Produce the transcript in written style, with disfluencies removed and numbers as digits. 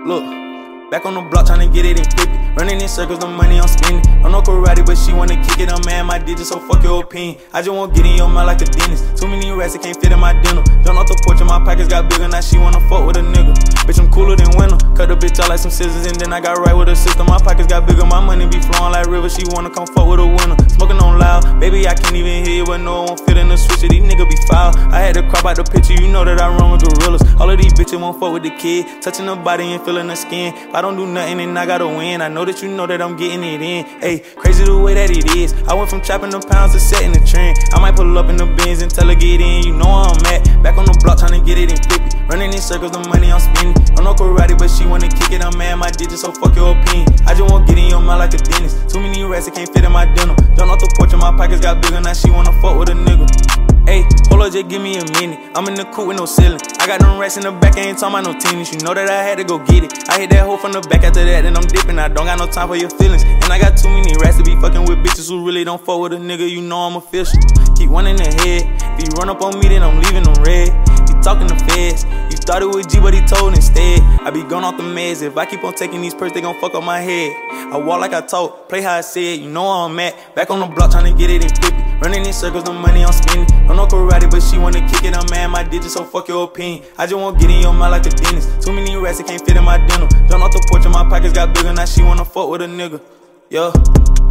Look, back on the block tryna get it and flip it. Running in circles, the money I'm spending. I'm no karate, but she wanna kick it. I'm mad, my digits, so fuck your opinion. I just wanna get in your mouth like a dentist. Too many rats, it can't fit in my dinner. Jumped off the porch and my pockets got bigger. Now she wanna fuck with a nigga. Bitch, I'm cooler than winter. Cut the bitch out like some scissors, and then I got right with her sister. My pockets got bigger, my money be flowing like rivers. She wanna come fuck with a winner. Smoking on loud, baby, I can't even hear you, but no one fit in the switcher. These niggas be foul. I had to crop out the picture, you know that I run with gorillas. All of these bitches won't fuck with the kid. Touching the body and feeling the skin. If I don't do nothing, then I gotta win. I know that you know that I'm getting it in. Hey, crazy the way that it is. I went from trapping the pounds to setting the trend. I might pull up in the Benz and tell her get in. You know where I'm at. Back on the block tryna get it and flip it. Running in circles, the money I'm spending. I'm no karate, but she wanna kick it. I'm mad, my digits, so fuck your opinion. I just wanna get in your mouth like a dentist. Too many rats, it can't fit in my dinner. Jumped off the porch and my pockets got bigger. Now she wanna fuck with a nigga. Hey, hold up, just give me a minute. I'm in the coupe with no ceiling. I got them rats in the back, I ain't talking about no tennis. You know that I had to go get it. I hit that hoe from the back after that, then I'm dipping. I don't got no time for your feelings. And I got too many rats to be fucking with bitches who really don't fuck with a nigga. You know I'm official. Keep one in the head. If you run up on me, then I'm leaving them red. He talking to feds. You thought it was G, but he told instead. I be going off the meds. If I keep on taking these perks, they gon' fuck up my head. I walk like I talk, play how I said. You know where I'm at. Back on the block tryna get it and flip it. Running in circles, the money I'm spending. I'm no karate, but she wanna kick it. I'm mad, my digits, so fuck your opinion. I just wanna get in your mouth like a dentist. Too many rats, it can't fit in my dinner. Jumped off the porch and my pockets got bigger. Now she wanna fuck with a nigga. Yeah.